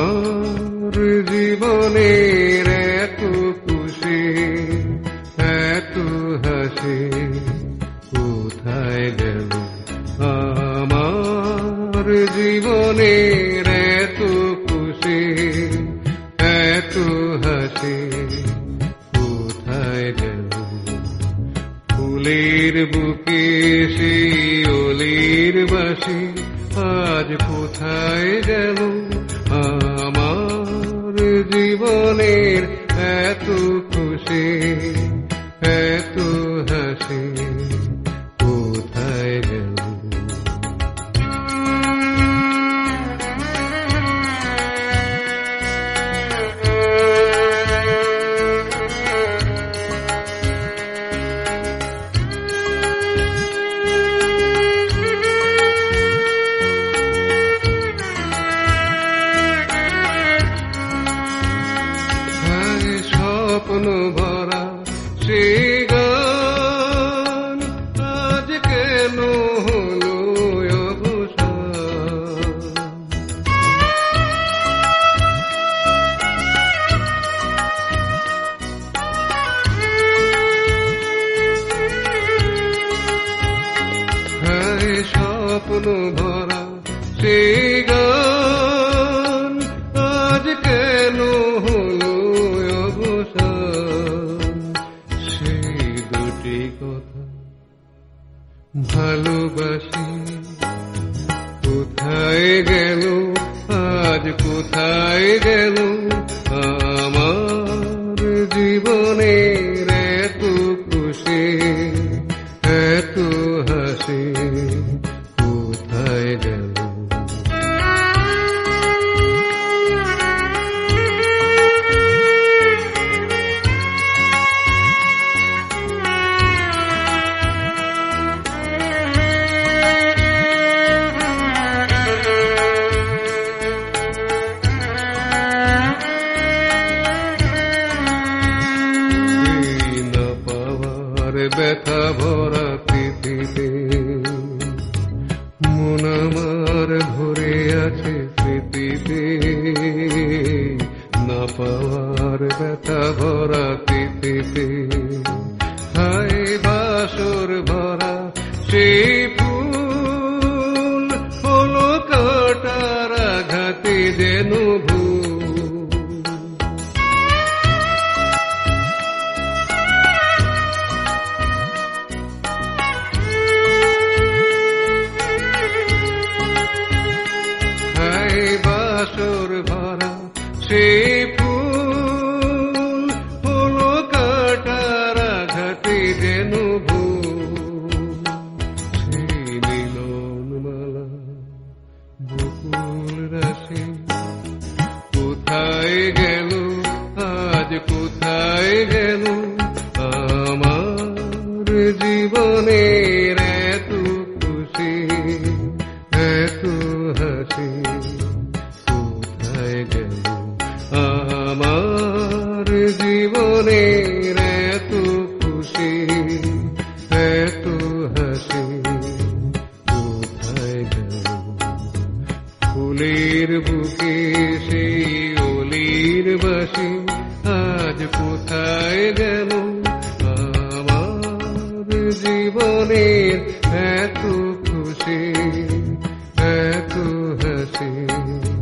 আমার জীবনের এত খুশি এত হাসি কোথায় গেল আমার জীবনের এত খুশি এত হাসি কোথায় গেল ফুলের বুকে শিউলির বাসি আজ কোথায় গেল আমার জীবনের এত খুশি এত হাসি কোথায় গেল স্বপ্ন ভরা সে গান আজ কেন হলো অবসান হায় স্বপ্ন ভরা সে গান আজ কেন হলো সেই দুটি কথা ভালোবাসি কোথায় গেল আজ কোথায় গেল আমার জীবনের এত খুশি এত হাসি কোথায় গেল ব্যথা ভরা পৃথিবী মন আমার ভরে আছে স্মৃতিতে না পাওয়ার ব্যথা ভরা পৃথিবী হায় বাসর ভরা সেই ফুল হলো কাটার আঘাতে যেন বাসর ভরা সে ফুল হলো কাটার আঘাতে যেন সেই মিলন মালা বকুল রাশি কোথায় গেল আজ কোথায় গেল আমার জীবনের এত খুশি এত হাসি আমার জীবনের এত খুশি এত হাসি কোথায় গেল ফুলের বুকে শিউলির বাসি আজ কোথায় গেল আমার জীবনের এত খুশি এত হাসি